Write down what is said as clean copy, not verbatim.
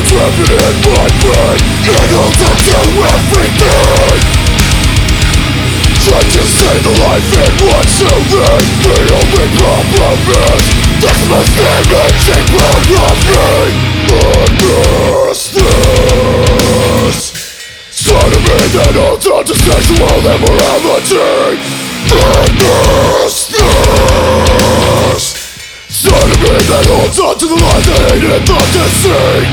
trapped in my brain, and holds on to everything. Trying to save the life in what's away. The only problem is this must imaging part of me. I miss this side of me that holds on to sexual immorality. I miss this side of me that holds on to the life that hated the deceit.